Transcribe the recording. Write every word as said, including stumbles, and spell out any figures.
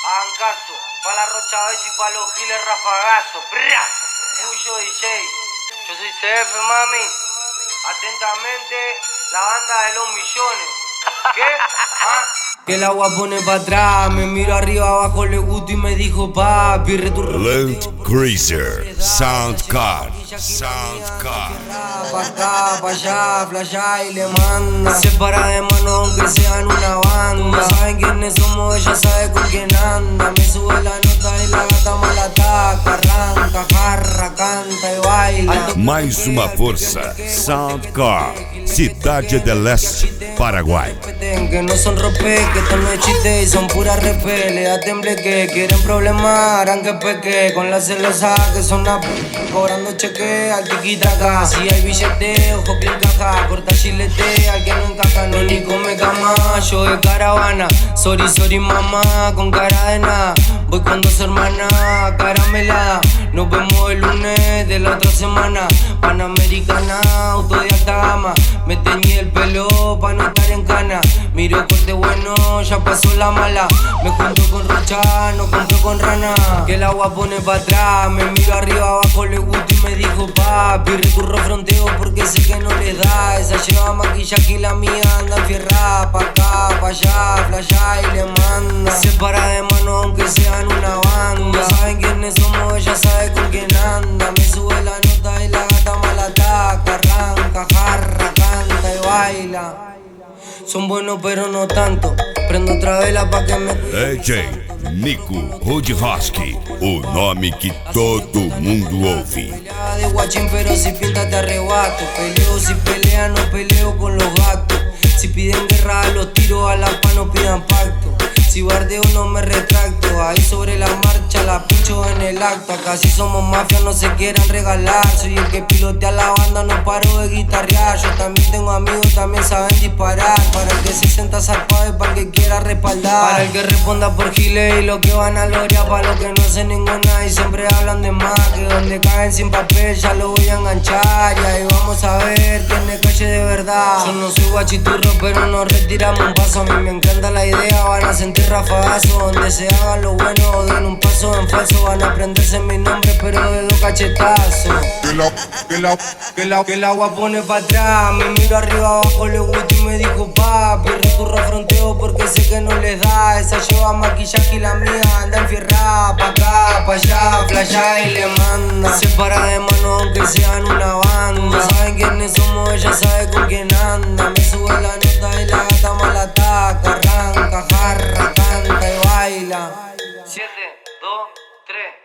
Hagan caso, pa' la Rocha Bess y pa' los giles rafagazos. ¡Prra! Puyo D J. Yo soy C F, mami. Atentamente, la banda de los millones. ¿Qué? ¿Ah? Que el agua pone pa' atrás, me miro arriba abajo, le gusto y me dijo papi, returro. Loot Greaser, Soundcard, Soundcard. Pa' acá, pa' allá, flasha y le manda. Se para de mano aunque sean una banda. Saben quiénes somos, ella sabe con quién anda. Me sube la nota y la gata mala ataca. Arranca, jarra, canta y baila. Mais uma força, Soundcard, Cidade del Este, Paraguay. Que no son rope, que esto no es chiste y son puras repele. A temble que quieren problemas, harán que peque. Con la celosa que son a p***, cobrando cheque al tiquitaca. Si hay billete, ojo que encaja. Corta chilete, al que no encaja. No ni come cama, yo de caravana. Sorry, sorry mamá, con cara de nada. Voy con dos hermanas, caramelada. Nos vemos el lunes de la otra semana. Panamericana, auto de alta gama. Me teñí el pelo pa' no estar en cana. Miro corte bueno, ya pasó la mala. Me junto con Rocha, no compro con rana. Que el agua pone pa' atrás. Me miro arriba abajo, le gusto y me dijo papi. Recurro fronteo porque sé que no le da. Esa lleva maquillaje y la mía anda enfierrada. Pa' acá, pa' allá, flasha y le manda. Se para de mano aunque sean una banda. Saben quiénes somos, ella sabe con quién anda. Me sube la nota y la gata mala ataca. Arranca, jarra, canta y baila. Son buenos pero no tanto. Prendo otra vela pa' que me D J Nico Rudhosky, o nome que todo mundo ouve. Pelea de guachín pero si pinta te arrebato. Peleo si pelea, no peleo con los gatos. Si piden guerra a los tiros, a la paz no pidan pacto. Si bardeo no me retracto, ahí sobre la marcha la pincho en el acto. Acá si somos mafia no se quieran regalar. Soy el que pilotea la banda, no paro de guitarrear. Yo también tengo amigos, también saben disparar. Para el que se sienta zarpado y para el que quiera respaldar. Para el que responda por giles y lo que van a lograr. Para los que no hacen ninguna y siempre hablan de más. Que donde caen sin papel ya lo voy a enganchar. Y ahí vamos a ver quién es calle de verdad. Yo no soy guachiturro pero nos retiramos un paso. A mí me encanta la idea, van a sentir rafagazo. Donde se haga lo bueno o den un paso en falso. Van a aprenderse mi nombre pero de dos cachetazos. Que la, que la, que la, que el agua pone pa' atrás. Me miro arriba abajo, le gusto y me dijo papi. Recurro fronteo porque sé que no les da. Esa lleva maquillaje y la mía anda enfierrada. Pa' acá, pa' allá, flasha y le manda. Se para de mano aunque sean una banda. Saben quiénes somos, ella sabe con quién anda. Me sube la nota y la gata mala ataca. Arranca, jarra, canta y baila. Siete, dos, tres.